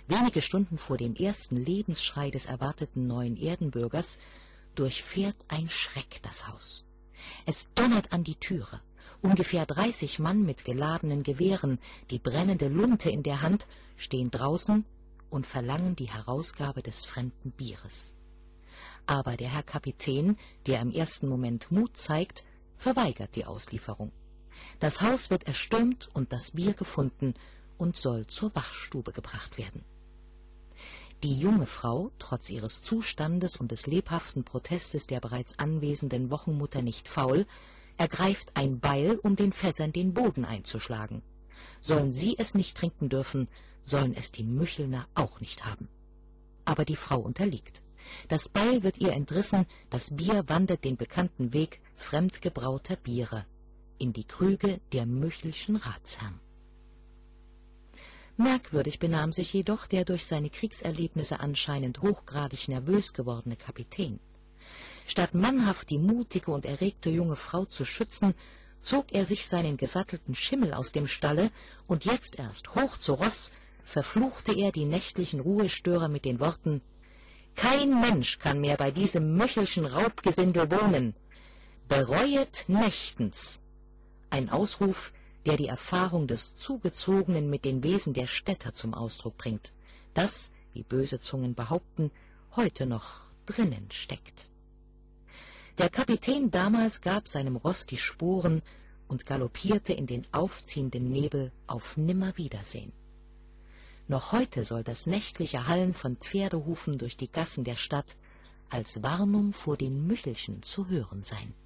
Wenige Stunden vor dem ersten Lebensschrei des erwarteten neuen Erdenbürgers durchfährt ein Schreck das Haus. Es donnert an die Türe. Ungefähr 30 Mann mit geladenen Gewehren, die brennende Lunte in der Hand, stehen draußen und verlangen die Herausgabe des fremden Bieres. Aber der Herr Kapitän, der im ersten Moment Mut zeigt, verweigert die Auslieferung. Das Haus wird erstürmt und das Bier gefunden und soll zur Wachstube gebracht werden. Die junge Frau, trotz ihres Zustandes und des lebhaften Protestes der bereits anwesenden Wochenmutter nicht faul, ergreift ein Beil, um den Fässern den Boden einzuschlagen. Sollen sie es nicht trinken dürfen, sollen es die Müchelner auch nicht haben. Aber die Frau unterliegt. Das Beil wird ihr entrissen, das Bier wandert den bekannten Weg fremdgebrauter Biere in die Krüge der müchelschen Ratsherren. Merkwürdig benahm sich jedoch der durch seine Kriegserlebnisse anscheinend hochgradig nervös gewordene Kapitän. Statt mannhaft die mutige und erregte junge Frau zu schützen, zog er sich seinen gesattelten Schimmel aus dem Stalle, und jetzt erst hoch zu Ross verfluchte er die nächtlichen Ruhestörer mit den Worten: »Kein Mensch kann mehr bei diesem möchelschen Raubgesindel wohnen. Bereuet nächtens!« Ein Ausruf, der die Erfahrung des Zugezogenen mit den Wesen der Städter zum Ausdruck bringt, das, wie böse Zungen behaupten, heute noch drinnen steckt. Der Kapitän damals gab seinem Ross die Sporen und galoppierte in den aufziehenden Nebel auf Nimmerwiedersehen. Noch heute soll das nächtliche Hallen von Pferdehufen durch die Gassen der Stadt als Warnung vor den Müchelchen zu hören sein.